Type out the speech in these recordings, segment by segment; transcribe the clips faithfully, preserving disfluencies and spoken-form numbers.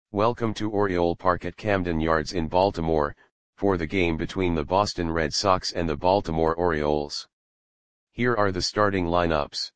Welcome to Oriole Park at Camden Yards in Baltimore, for the game between the Boston Red Sox and the Baltimore Orioles. Here are the starting lineups.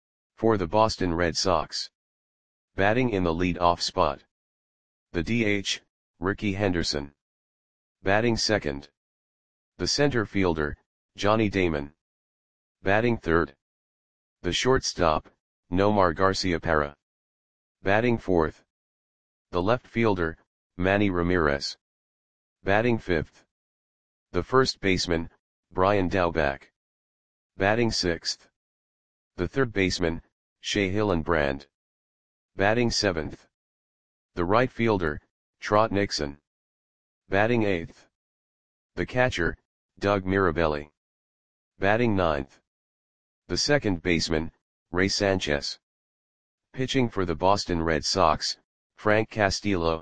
For the Boston Red Sox. Batting in the lead-off spot. The D H, Rickey Henderson. Batting second. The center fielder, Johnny Damon. Batting third. The shortstop, Nomar Garciaparra. Batting fourth. The left fielder, Manny Ramirez. Batting fifth. The first baseman, Brian Daubach. Batting sixth. The third baseman, Shea Hillenbrand. Batting seventh. The right fielder, Trot Nixon. Batting eighth. The catcher, Doug Mirabelli. Batting ninth. The second baseman, Ray Sanchez. Pitching for the Boston Red Sox, Frank Castillo.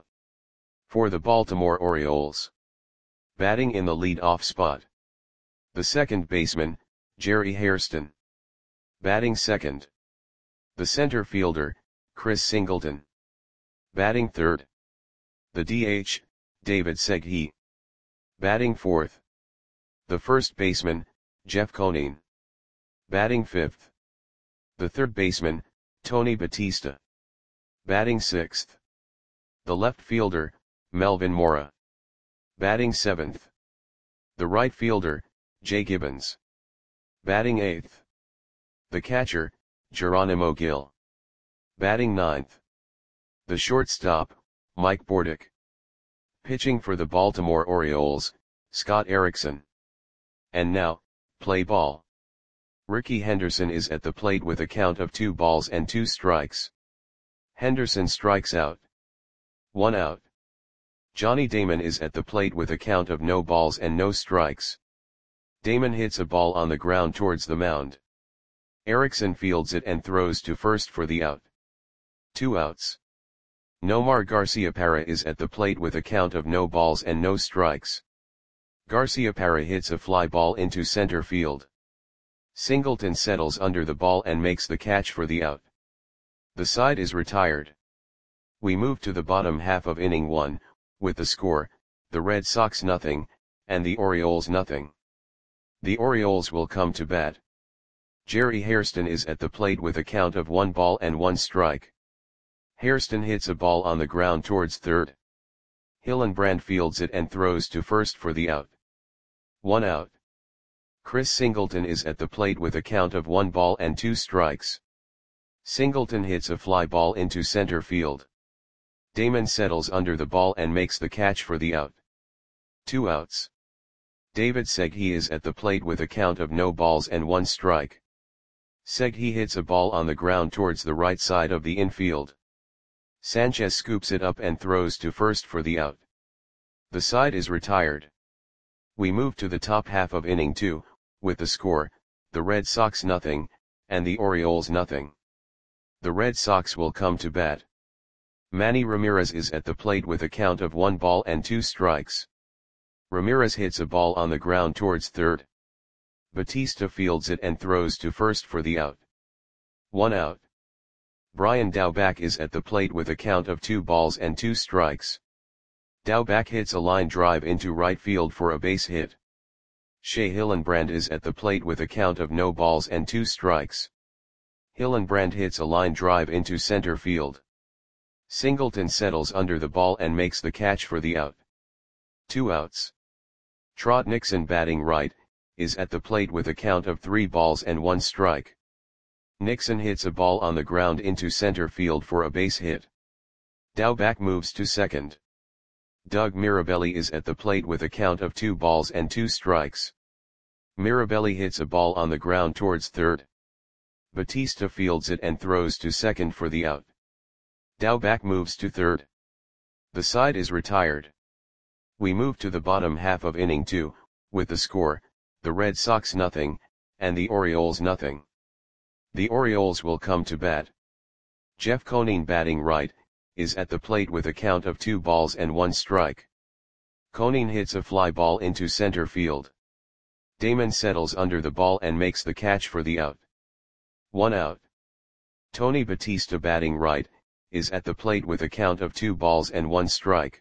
For the Baltimore Orioles. Batting in the lead-off spot. The second baseman, Jerry Hairston. Batting second. The center fielder, Chris Singleton. Batting third. The D H, David Segui. Batting fourth. The first baseman, Jeff Conine. Batting fifth. The third baseman, Tony Batista. Batting sixth. The left fielder, Melvin Mora. Batting seventh. The right fielder, Jay Gibbons. Batting eighth. The catcher, Geronimo Gil. Batting ninth. The shortstop, Mike Bordick. Pitching for the Baltimore Orioles, Scott Erickson. And now, play ball. Rickey Henderson is at the plate with a count of two balls and two strikes. Henderson strikes out. One out. Johnny Damon is at the plate with a count of no balls and no strikes. Damon hits a ball on the ground towards the mound. Erickson fields it and throws to first for the out. Two outs. Nomar Garciaparra is at the plate with a count of no balls and no strikes. Garciaparra hits a fly ball into center field. Singleton settles under the ball and makes the catch for the out. The side is retired. We move to the bottom half of inning one, with the score, the Red Sox nothing, and the Orioles nothing. The Orioles will come to bat. Jerry Hairston is at the plate with a count of one ball and one strike. Hairston hits a ball on the ground towards third. Hillenbrand fields it and throws to first for the out. One out. Chris Singleton is at the plate with a count of one ball and two strikes. Singleton hits a fly ball into center field. Damon settles under the ball and makes the catch for the out. Two outs. David Segui is at the plate with a count of no balls and one strike. Segui hits a ball on the ground towards the right side of the infield. Sanchez scoops it up and throws to first for the out. The side is retired. We move to the top half of inning two, with the score, the Red Sox nothing, and the Orioles nothing. The Red Sox will come to bat. Manny Ramirez is at the plate with a count of one ball and two strikes. Ramirez hits a ball on the ground towards third. Batista fields it and throws to first for the out. One out. Brian Daubach is at the plate with a count of two balls and two strikes. Daubach hits a line drive into right field for a base hit. Shea Hillenbrand is at the plate with a count of no balls and two strikes. Hillenbrand hits a line drive into center field. Singleton settles under the ball and makes the catch for the out. Two outs. Trot Nixon batting right, is at the plate with a count of three balls and one strike. Nixon hits a ball on the ground into center field for a base hit. Daubach moves to second. Doug Mirabelli is at the plate with a count of two balls and two strikes. Mirabelli hits a ball on the ground towards third. Batista fields it and throws to second for the out. Daubach moves to third. The side is retired. We move to the bottom half of inning two, with the score, the Red Sox nothing, and the Orioles nothing. The Orioles will come to bat. Jeff Conine batting right, is at the plate with a count of two balls and one strike. Conine hits a fly ball into center field. Damon settles under the ball and makes the catch for the out. One out. Tony Batista batting right, is at the plate with a count of two balls and one strike.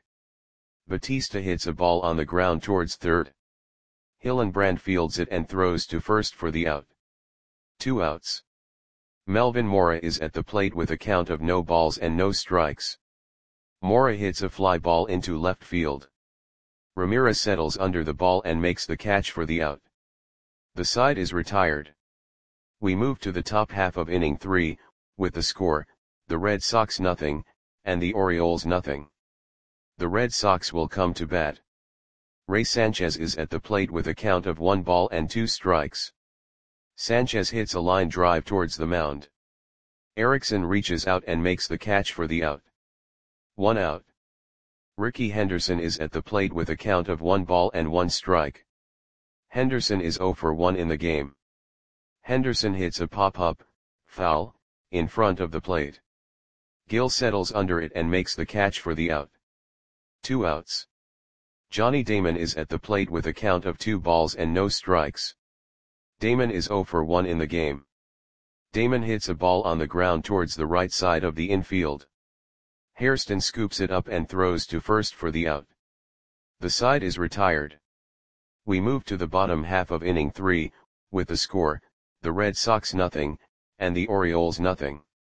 Batista hits a ball on the ground towards third. Hillenbrand fields it and throws to first for the out. Two outs. Melvin Mora is at the plate with a count of no balls and no strikes. Mora hits a fly ball into left field. Ramirez settles under the ball and makes the catch for the out. The side is retired. We move to the top half of inning three, with the score, the Red Sox nothing, and the Orioles nothing. The Red Sox will come to bat. Ray Sanchez is at the plate with a count of one ball and two strikes. Sanchez hits a line drive towards the mound. Erickson reaches out and makes the catch for the out. One out. Ricky Henderson is at the plate with a count of one ball and one strike. Henderson is oh for one in the game. Henderson hits a pop-up, foul, in front of the plate. Gill settles under it and makes the catch for the out. Two outs. Johnny Damon is at the plate with a count of two balls and no strikes. Damon is oh for one in the game. Damon hits a ball on the ground towards the right side of the infield. Hairston scoops it up and throws to first for the out. The side is retired. We move to the bottom half of inning three, with the score, the Red Sox nothing, and the Orioles nothing.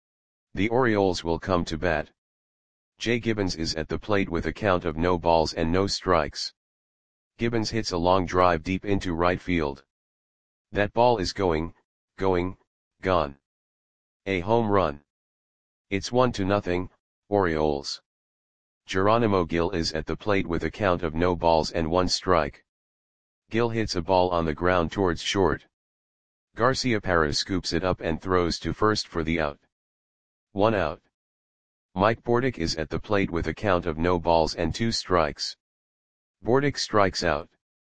The Orioles will come to bat. Jay Gibbons is at the plate with a count of no balls and no strikes. Gibbons hits a long drive deep into right field. That ball is going, going, gone. A home run. It's one to nothing, Orioles. Geronimo Gil is at the plate with a count of no balls and one strike. Gil hits a ball on the ground towards short. Garciaparra scoops it up and throws to first for the out. One out. Mike Bordick is at the plate with a count of no balls and two strikes. Bordick strikes out.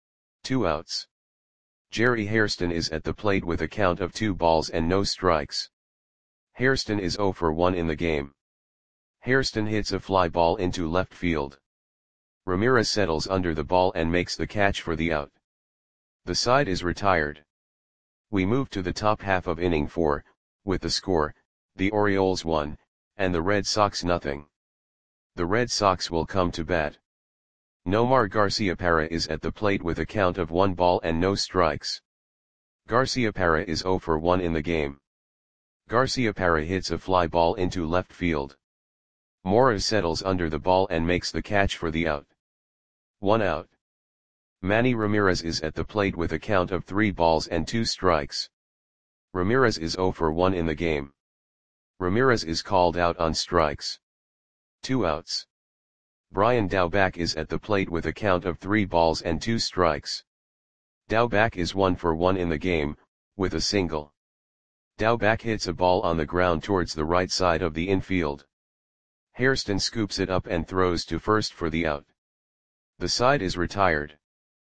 Two outs. Jerry Hairston is at the plate with a count of two balls and no strikes. Hairston is oh for one in the game. Hairston hits a fly ball into left field. Ramirez settles under the ball and makes the catch for the out. The side is retired. We move to the top half of inning four, with the score, the Orioles one, and the Red Sox nothing. The Red Sox will come to bat. Nomar Garciaparra is at the plate with a count of one ball and no strikes. Garciaparra is oh for one in the game. Garciaparra hits a fly ball into left field. Mora settles under the ball and makes the catch for the out. One out. Manny Ramirez is at the plate with a count of three balls and two strikes. Ramirez is oh for one in the game. Ramirez is called out on strikes. Two outs. Brian Daubach is at the plate with a count of three balls and two strikes. Daubach is one for one in the game, with a single. Daubach hits a ball on the ground towards the right side of the infield. Hairston scoops it up and throws to first for the out. The side is retired.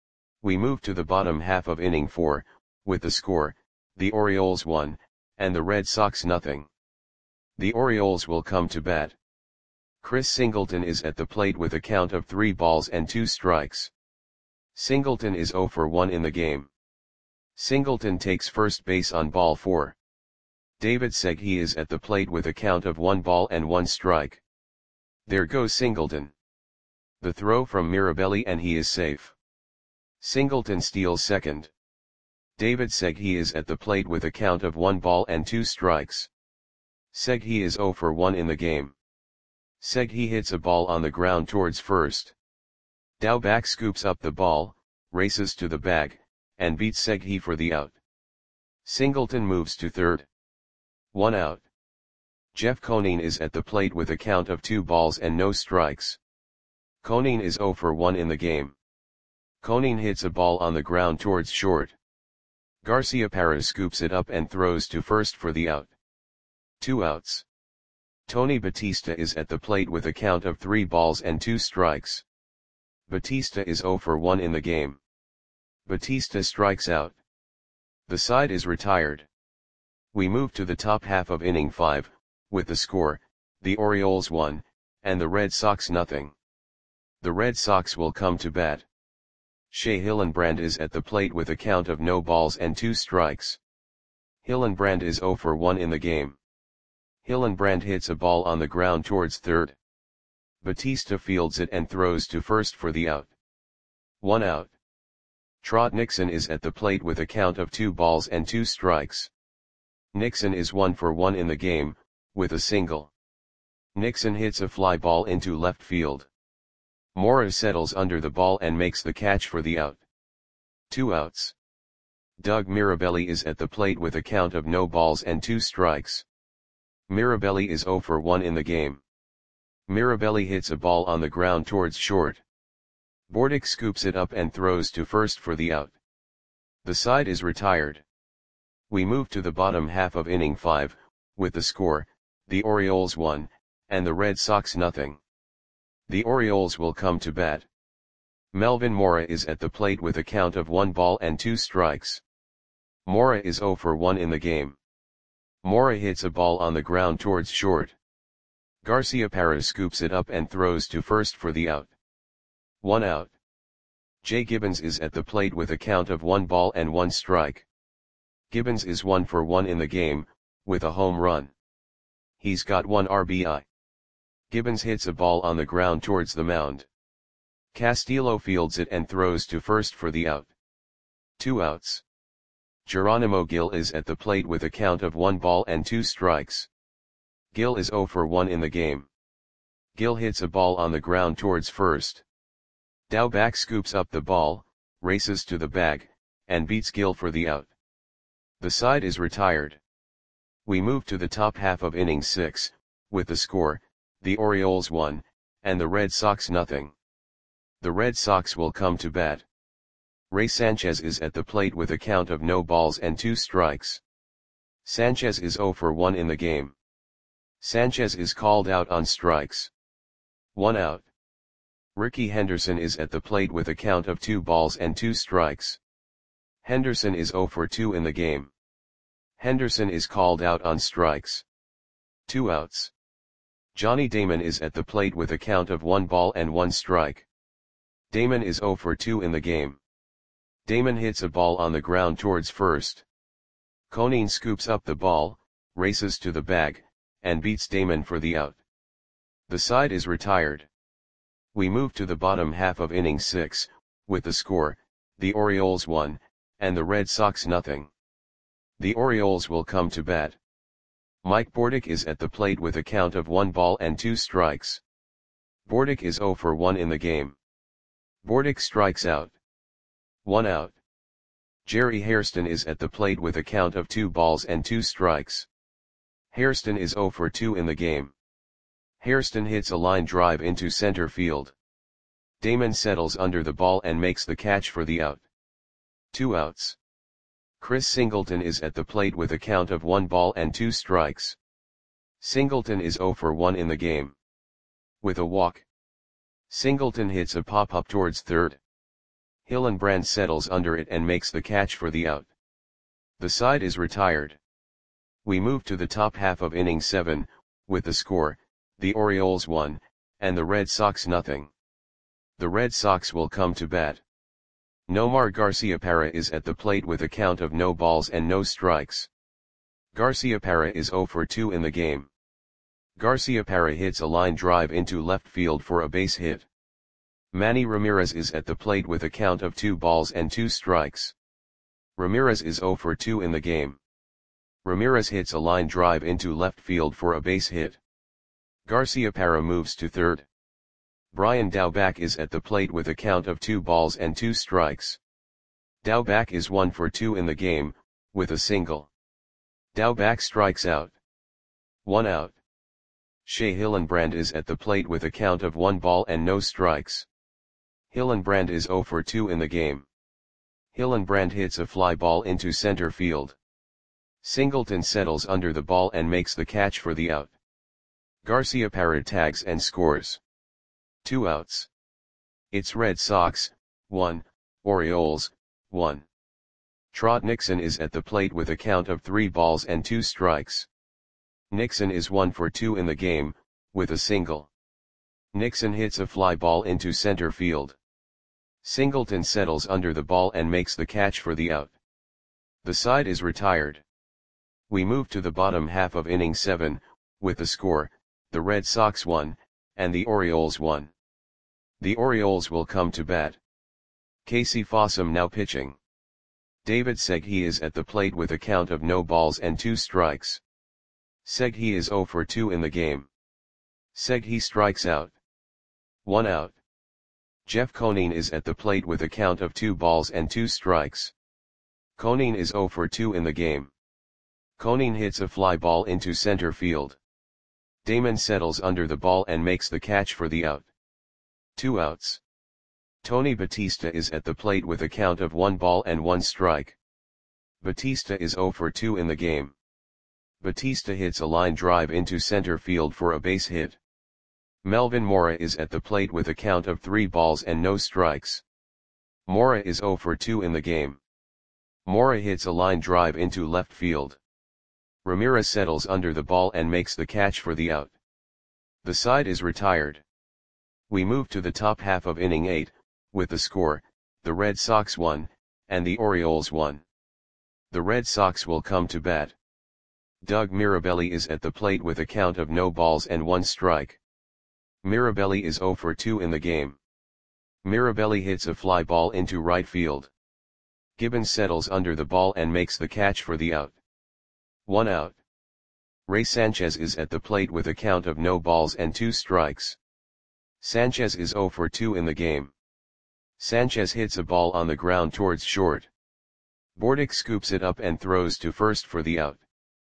We move to the bottom half of inning four, with the score, the Orioles one, and the Red Sox nothing. The Orioles will come to bat. Chris Singleton is at the plate with a count of three balls and two strikes. Singleton is oh for one in the game. Singleton takes first base on ball four. David Segui is at the plate with a count of one ball and one strike. There goes Singleton. The throw from Mirabelli and he is safe. Singleton steals second. David Segui is at the plate with a count of one ball and two strikes. Segui is oh for one in the game. Segui hits a ball on the ground towards first. Daubach scoops up the ball, races to the bag, and beats Segui for the out. Singleton moves to third. One out. Jeff Conine is at the plate with a count of two balls and no strikes. Conine is oh for one in the game. Conine hits a ball on the ground towards short. Garciaparra scoops it up and throws to first for the out. Two outs. Tony Batista is at the plate with a count of three balls and two strikes. Batista is oh for one in the game. Batista strikes out. The side is retired. We move to the top half of inning five, with the score, the Orioles one, and the Red Sox nothing. The Red Sox will come to bat. Shea Hillenbrand is at the plate with a count of no balls and two strikes. Hillenbrand is oh for one in the game. Hillenbrand hits a ball on the ground towards third. Batista fields it and throws to first for the out. One out. Trot Nixon is at the plate with a count of two balls and two strikes. Nixon is one for one in the game, with a single. Nixon hits a fly ball into left field. Mora settles under the ball and makes the catch for the out. Two outs. Doug Mirabelli is at the plate with a count of no balls and two strikes. Mirabelli is zero for one in the game. Mirabelli hits a ball on the ground towards short. Bordick scoops it up and throws to first for the out. The side is retired. We move to the bottom half of inning five, with the score, the Orioles one, and the Red Sox nothing. The Orioles will come to bat. Melvin Mora is at the plate with a count of one ball and two strikes. Mora is zero for one in the game. Mora hits a ball on the ground towards short. Garciaparra scoops it up and throws to first for the out. One out. Jay Gibbons is at the plate with a count of one ball and one strike. Gibbons is one for one in the game, with a home run. He's got one R B I. Gibbons hits a ball on the ground towards the mound. Castillo fields it and throws to first for the out. Two outs. Geronimo Gil is at the plate with a count of one ball and two strikes. Gil is zero for one in the game. Gil hits a ball on the ground towards first. Daubach scoops up the ball, races to the bag, and beats Gil for the out. The side is retired. We move to the top half of inning six, with the score, the Orioles one, and the Red Sox nothing. The Red Sox will come to bat. Ray Sanchez is at the plate with a count of no balls and two strikes. Sanchez is zero for one in the game. Sanchez is called out on strikes. One out. Ricky Henderson is at the plate with a count of two balls and two strikes. Henderson is zero for two in the game. Henderson is called out on strikes. Two outs. Johnny Damon is at the plate with a count of one ball and one strike. Damon is zero for two in the game. Damon hits a ball on the ground towards first. Conine scoops up the ball, races to the bag, and beats Damon for the out. The side is retired. We move to the bottom half of inning six, with the score, the Orioles one, and the Red Sox nothing. The Orioles will come to bat. Mike Bordick is at the plate with a count of one ball and two strikes. Bordick is zero for one in the game. Bordick strikes out. One out. Jerry Hairston is at the plate with a count of two balls and two strikes. Hairston is zero for two in the game. Hairston hits a line drive into center field. Damon settles under the ball and makes the catch for the out. Two outs. Chris Singleton is at the plate with a count of one ball and two strikes. Singleton is zero for one in the game. With a walk. Singleton hits a pop-up towards third. Hillenbrand settles under it and makes the catch for the out. The side is retired. We move to the top half of inning seven, with the score, the Orioles one, and the Red Sox nothing. The Red Sox will come to bat. Nomar Garciaparra is at the plate with a count of no balls and no strikes. Garciaparra is zero for two in the game. Garciaparra hits a line drive into left field for a base hit. Manny Ramirez is at the plate with a count of two balls and two strikes. Ramirez is zero for two in the game. Ramirez hits a line drive into left field for a base hit. Garciaparra moves to third. Brian Daubach is at the plate with a count of two balls and two strikes. Daubach is one for two in the game, with a single. Daubach strikes out. One out. Shea Hillenbrand is at the plate with a count of one ball and no strikes. Hillenbrand is zero for two in the game. Hillenbrand hits a fly ball into center field. Singleton settles under the ball and makes the catch for the out. Garciaparra tags and scores. Two outs. It's Red Sox, one, Orioles, one. Trot Nixon is at the plate with a count of three balls and two strikes. Nixon is one for two in the game, with a single. Nixon hits a fly ball into center field. Singleton settles under the ball and makes the catch for the out. The side is retired. We move to the bottom half of inning seven, with the score, the Red Sox won, and the Orioles won. The Orioles will come to bat. Casey Fossum now pitching. David Segui is at the plate with a count of no balls and two strikes. Segui is zero for two in the game. Segui strikes out. One out. Jeff Conine is at the plate with a count of two balls and two strikes. Conine is zero for two in the game. Conine hits a fly ball into center field. Damon settles under the ball and makes the catch for the out. Two outs. Tony Batista is at the plate with a count of one ball and one strike. Batista is zero for two in the game. Batista hits a line drive into center field for a base hit. Melvin Mora is at the plate with a count of three balls and no strikes. Mora is zero for two in the game. Mora hits a line drive into left field. Ramirez settles under the ball and makes the catch for the out. The side is retired. We move to the top half of inning eight, with the score, the Red Sox won, and the Orioles won. The Red Sox will come to bat. Doug Mirabelli is at the plate with a count of no balls and one strike. Mirabelli is zero for two in the game. Mirabelli hits a fly ball into right field. Gibbons settles under the ball and makes the catch for the out. One out. Ray Sanchez is at the plate with a count of no balls and two strikes. Sanchez is zero for two in the game. Sanchez hits a ball on the ground towards short. Bordick scoops it up and throws to first for the out.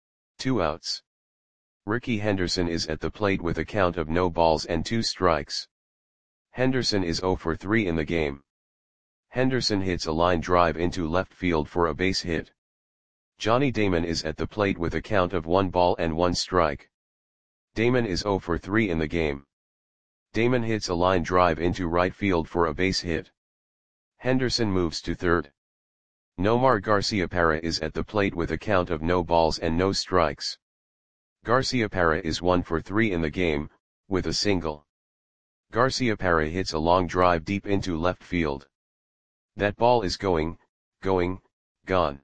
Two outs. Ricky Henderson is at the plate with a count of no balls and two strikes. Henderson is zero for three in the game. Henderson hits a line drive into left field for a base hit. Johnny Damon is at the plate with a count of one ball and one strike. Damon is zero for three in the game. Damon hits a line drive into right field for a base hit. Henderson moves to third. Nomar Garciaparra is at the plate with a count of no balls and no strikes. Garciaparra is one for three in the game, with a single. Garciaparra hits a long drive deep into left field. That ball is going, going, gone.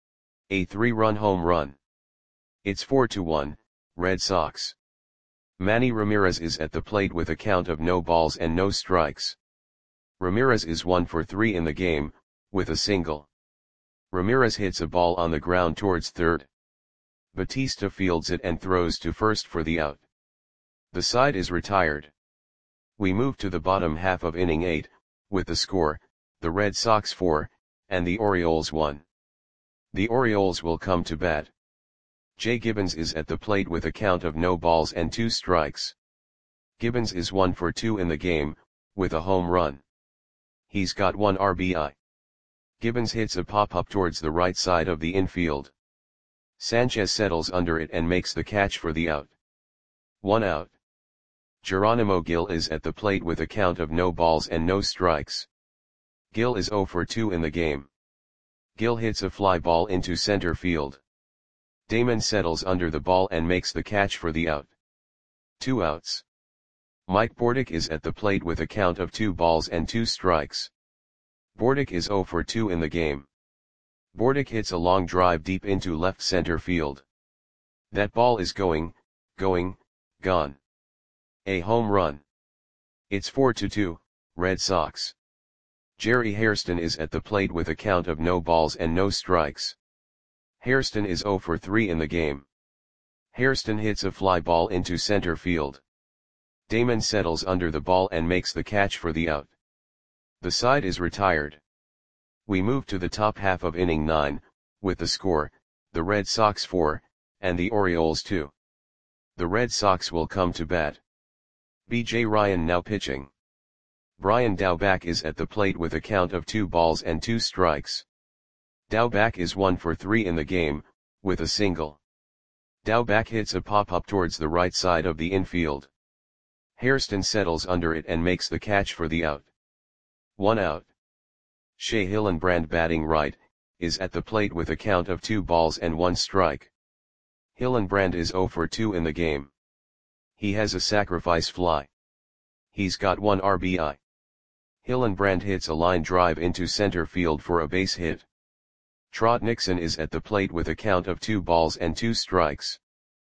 A three-run home run. It's four to one, Red Sox. Manny Ramirez is at the plate with a count of no balls and no strikes. Ramirez is one for three in the game, with a single. Ramirez hits a ball on the ground towards third. Batista fields it and throws to first for the out. The side is retired. We move to the bottom half of inning eight, with the score, the Red Sox four, and the Orioles one. The Orioles will come to bat. Jay Gibbons is at the plate with a count of no balls and two strikes. Gibbons is one for two in the game, with a home run. He's got one R B I. Gibbons hits a pop-up towards the right side of the infield. Sanchez settles under it and makes the catch for the out. One out. Geronimo Gil is at the plate with a count of no balls and no strikes. Gil is zero for two in the game. Gil hits a fly ball into center field. Damon settles under the ball and makes the catch for the out. Two outs. Mike Bordick is at the plate with a count of two balls and two strikes. Bordick is zero for two in the game. Bordick hits a long drive deep into left center field. That ball is going, going, gone. A home run. It's four to two, Red Sox. Jerry Hairston is at the plate with a count of no balls and no strikes. Hairston is zero for three in the game. Hairston hits a fly ball into center field. Damon settles under the ball and makes the catch for the out. The side is retired. We move to the top half of inning nine, with the score, the Red Sox four, and the Orioles two. The Red Sox will come to bat. B J Ryan now pitching. Brian Daubach is at the plate with a count of two balls and two strikes. Daubach is one for three in the game, with a single. Daubach hits a pop-up towards the right side of the infield. Hairston settles under it and makes the catch for the out. One out. Shea Hillenbrand batting right, is at the plate with a count of two balls and one strike. Hillenbrand is zero for two in the game. He has a sacrifice fly. He's got one R B I. Hillenbrand hits a line drive into center field for a base hit. Trot Nixon is at the plate with a count of two balls and two strikes.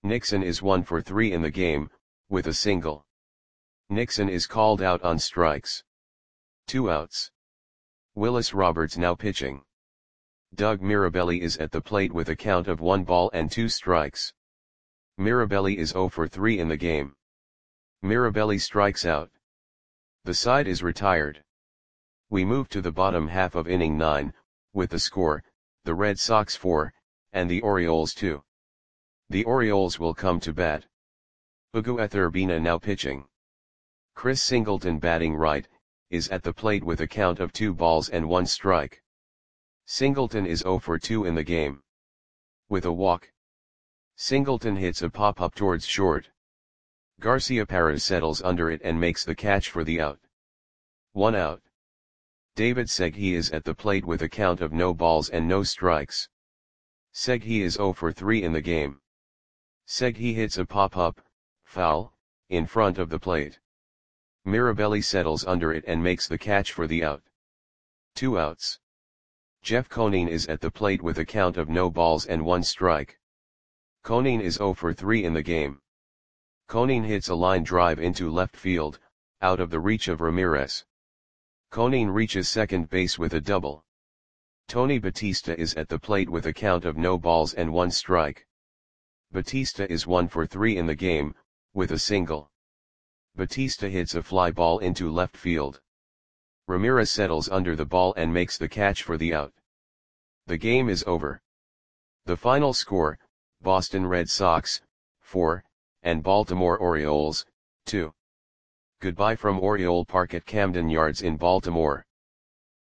Nixon is one for three in the game, with a single. Nixon is called out on strikes. Two outs. Willis Roberts now pitching. Doug Mirabelli is at the plate with a count of one ball and two strikes. Mirabelli is zero for three in the game. Mirabelli strikes out. The side is retired. We move to the bottom half of inning nine, with the score, the Red Sox four, and the Orioles two. The Orioles will come to bat. Ugueth Urbina now pitching. Chris Singleton batting right, is at the plate with a count of two balls and one strike. Singleton is zero for two in the game. With a walk. Singleton hits a pop-up towards short. Garciaparra settles under it and makes the catch for the out. One out. David Segui is at the plate with a count of no balls and no strikes. Segui is zero for three in the game. Segui hits a pop-up, foul, in front of the plate. Mirabelli settles under it and makes the catch for the out. Two outs. Jeff Conine is at the plate with a count of no balls and one strike. Conine is zero for three in the game. Conine hits a line drive into left field, out of the reach of Ramirez. Conine reaches second base with a double. Tony Batista is at the plate with a count of no balls and one strike. Batista is one for three in the game, with a single. Batista hits a fly ball into left field. Ramirez settles under the ball and makes the catch for the out. The game is over. The final score, Boston Red Sox, four, and Baltimore Orioles, two. Goodbye from Oriole Park at Camden Yards in Baltimore.